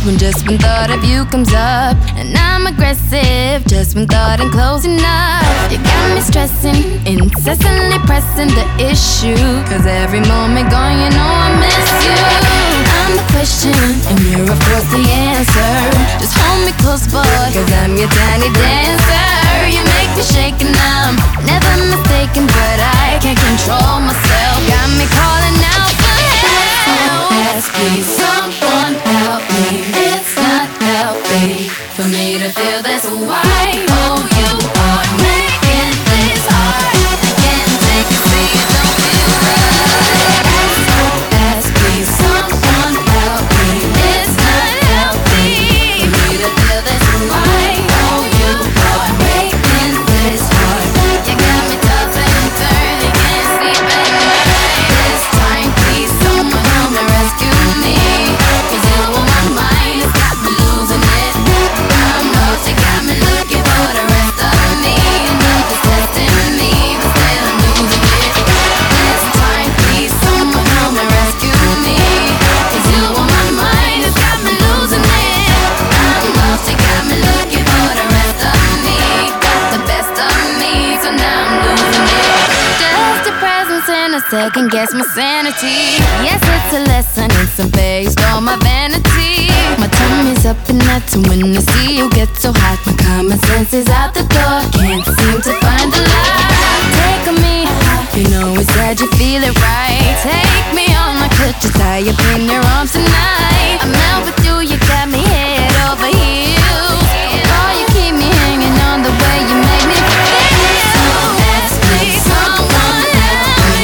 just when thought of you comes up. And I'm aggressive just when thought and closing up. You got me stressing, incessantly pressing the issue. Cause every moment gone, you know I miss you. I'm the question, and you're of course the answer. Just hold me close, boy, cause I'm your tiny dancer. You make me shake and I'm never mistaken, but I can't control myself. Got me calling out for help. SOS, please someone help me. It's not healthy for me to feel this way. Oh, you are making this hard. I can't take it, see it don't feel right. SOS, please someone help me. It's not healthy for me to feel this way. Oh, you are making this hard. You got me tossing and turning, can't sleep at night. This time, please someone help me rescue me. Cause you on my mind, it's got me losing it. I'm lost, you got me looking for the rest of me. Enough is testing me, but still I'm losing it. This time, please someone help me rescue me. Cause you on my mind, it's got me losing it. I'm lost, you got me looking for the rest of me. Got the best of me, so now I'm losing it. Just your presence in a second, guess my sanity. Yes, it's a lesson, it's a phase, all my vanity. My tummy's up and that's when I see you get so hot. My common sense is out the door, can't seem to find the light. Take on me, you know we said you feel it right. Take me on, I could just tie up in your arms tonight. I'm out with you, you got me head over heels. Oh, you keep me hanging on the way you make me feel. SOS, please someone help me.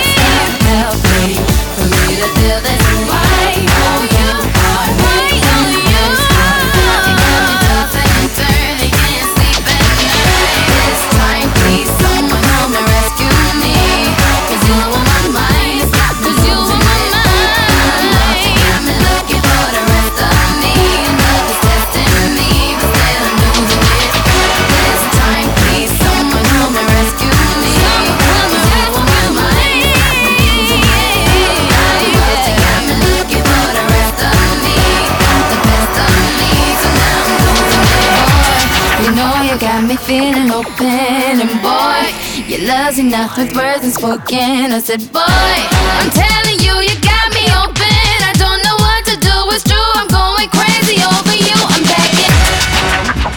Help me for me to feel this way. Oh, you are making this hard. You got me tossing and turning, can't sleep at night. This time, please someone help me rescue me. Cause you on my mind, it's got me losing it. I'm lost, you got me looking for the rest of me. Enough is testing me, but still I'm losing it. This time, please someone help me rescue me. Cause you on my mind, it's got me losing it. I'm lost, you got me looking for the rest of me. Got the best of me, so now I'm losing it. You know you got me feeling open, and boy, your love's enough with words unspoken. I said, boy, I'm telling you, you got me open. I don't know what to do, it's true, I'm going crazy over you. I'm begging.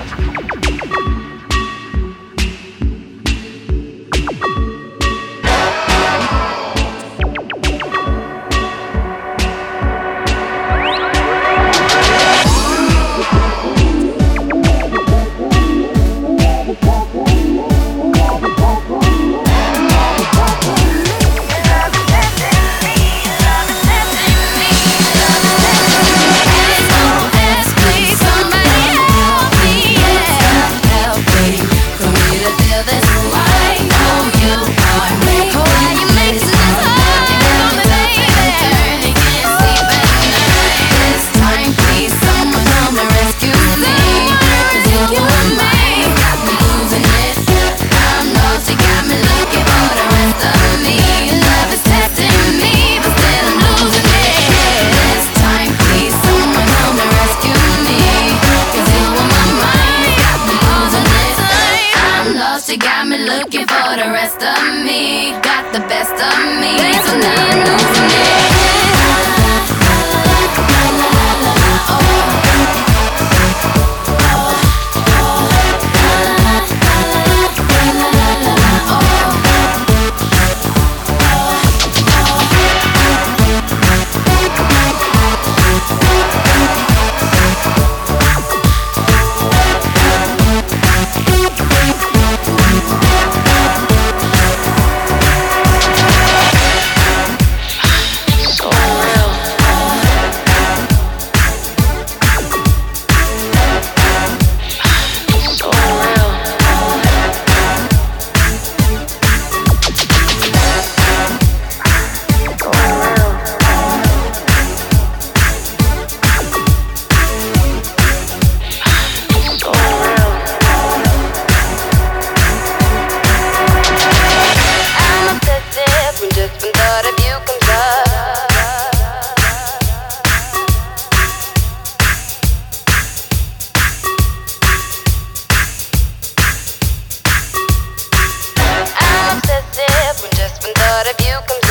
SOS, please somebody help me. Help me for me to feel this way. Oh, you are making this hard. You got me tossing and turning, can't sleep at night. This time, please someone help me rescue me. Cause you on my mind, it's got me losing it. I'm lost, you got me looking for the rest of me. Love is testing me, but still I'm losing it. This time, please someone help me rescue me. Cause you on my mind, it's got me losing it. I'm lost, you got me looking for the rest of me. Got the best of me, so now I'm losing it. So view comes